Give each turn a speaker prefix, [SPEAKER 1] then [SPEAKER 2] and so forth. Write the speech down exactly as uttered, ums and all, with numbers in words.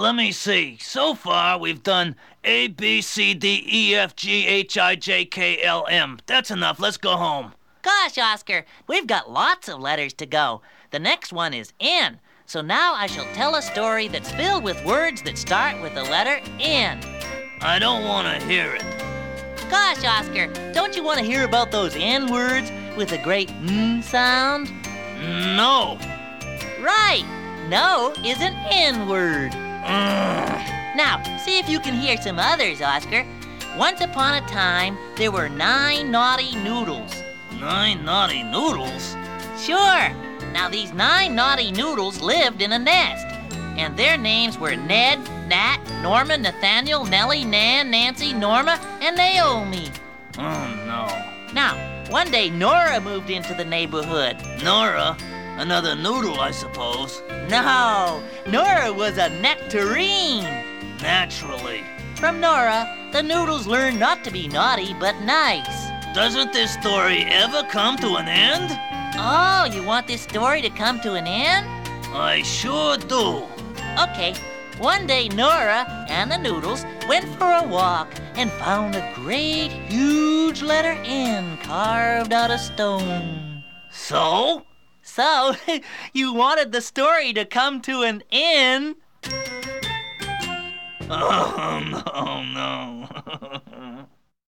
[SPEAKER 1] Let me see. So far, we've done A, B, C, D, E, F, G, H, I, J, K, L, M. That's enough. Let's go home.
[SPEAKER 2] Gosh, Oscar, we've got lots of letters to go. The next one is N. So now I shall tell a story that's filled with words that start with the letter N.
[SPEAKER 1] I don't want to hear it.
[SPEAKER 2] Gosh, Oscar, don't you want to hear about those N words with a great N sound?
[SPEAKER 1] No.
[SPEAKER 2] Right. No is an N word.
[SPEAKER 1] Ugh.
[SPEAKER 2] Now, see if you can hear some others, Oscar. Once upon a time, there were nine naughty noodles.
[SPEAKER 1] Nine naughty noodles?
[SPEAKER 2] Sure. Now, these nine naughty noodles lived in a nest, and their names were Ned, Nat, Norma, Nathaniel, Nellie, Nan, Nancy, Norma, and Naomi.
[SPEAKER 1] Oh, no.
[SPEAKER 2] Now, one day Nora moved into the neighborhood.
[SPEAKER 1] Nora? Another noodle, I suppose.
[SPEAKER 2] No, Nora was a nectarine.
[SPEAKER 1] Naturally.
[SPEAKER 2] From Nora, the noodles learned not to be naughty, but nice.
[SPEAKER 1] Doesn't this story ever come to an end?
[SPEAKER 2] Oh, you want this story to come to an end?
[SPEAKER 1] I sure do.
[SPEAKER 2] Okay, one day Nora and the noodles went for a walk and found a great, huge letter N carved out of stone.
[SPEAKER 1] So?
[SPEAKER 2] So, you wanted the story to come to an end?
[SPEAKER 1] Oh, no, no.